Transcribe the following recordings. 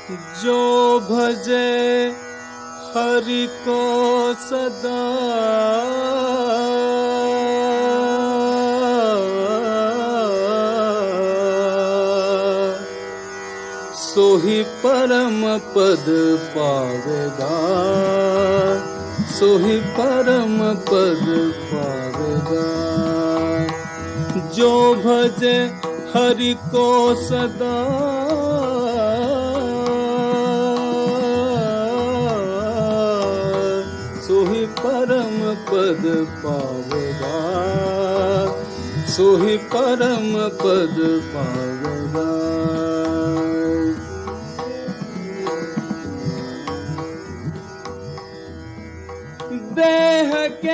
जो भजे हरि को सदा सोही परम पद पावेगा, सोही परम पद पावेगा। जो भजे हरि को सदा सोही परम पद पावेगा, सोही परम पद पावेगा। देह के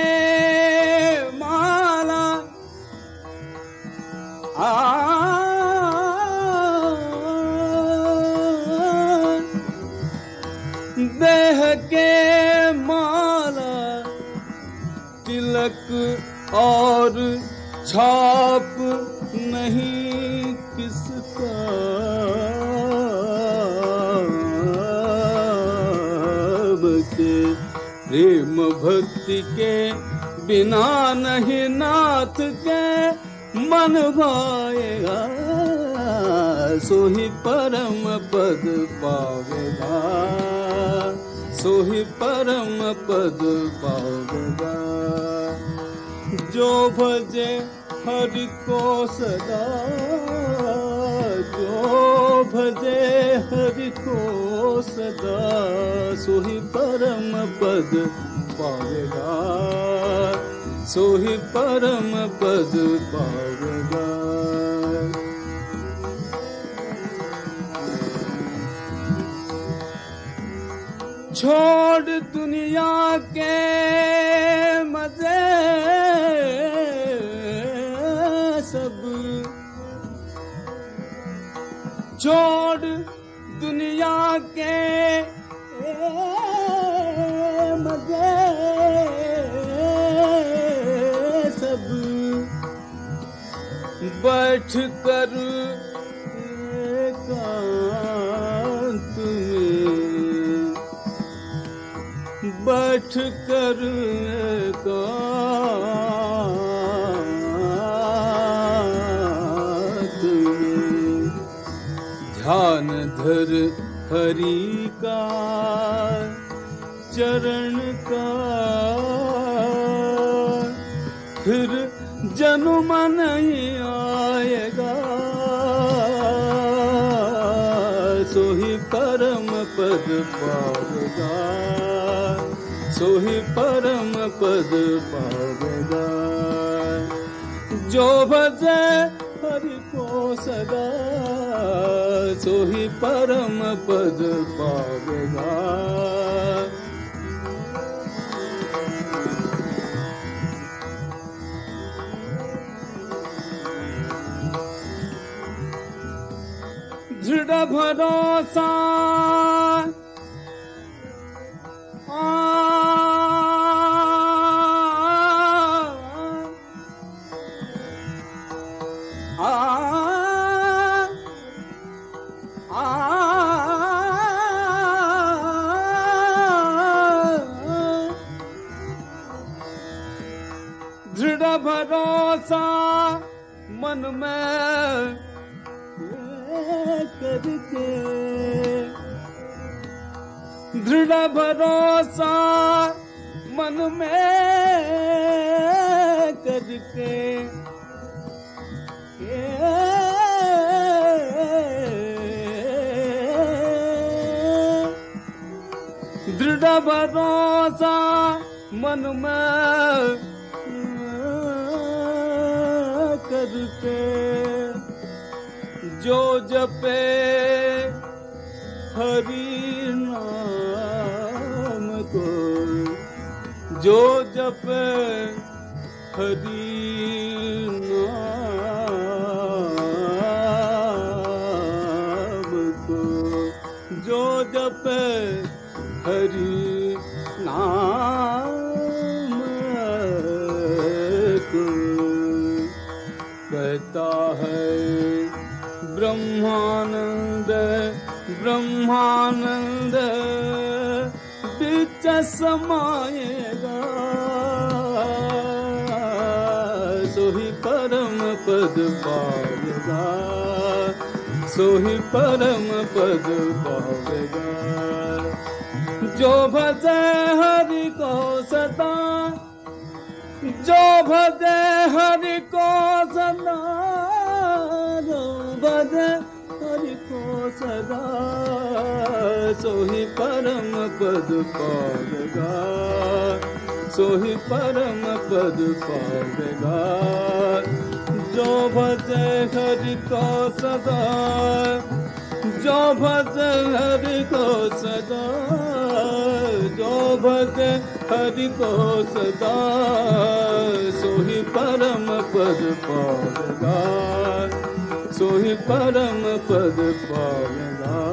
माला देह के माला तिलक और छाप नहीं किसका, बचे प्रेम भक्ति के बिना नहीं नाथ के मन भाएगा। सोही परम पद पावेगा, सोही परम पद पावेगा। जो भजे हरि को सदा, जो भजे हरि को सदा सोही परम पद पावेगा, सोही परम पद पावेगा। छोड़ दुनिया के मजे सब, छोड़ दुनिया के मजे सब, बैठ कर एकांत में, बैठ कर एकांत में ध्यान धर हरि का चरण का, फिर जन्म नहीं आएगा। सोही परम पद पावेगा, सोही परम पद पावेगा। जो भजे हरि को सदा सोही परम पद पावेगा। दृढ़ भरोसा दृढ़ भरोसा मन में करके, दृढ़ भरोसा मन में करके, दृढ़ भरोसा मन में करके, जो जपे हरि नाम को, जो जपे हरि नाम को, जो जपे हरि नाम को, कहता है ब्रह्मानंद ब्रह्मानंद बिच समाएगा, सोही परम पद पावेगा, सोही परम पद पावेगा। जो भजे हरि को सदा, जो भजे हरि को सदा, जो भजे हरि को सदा, सोही परम पद पावेगा, सोही परम पद पावेगा। जो भजे हरि को सदा, जो भजे हरि को सदा, जो भजे हरि को सदा, सोही परम पद पावेगा, सोही परम पद पावेगा।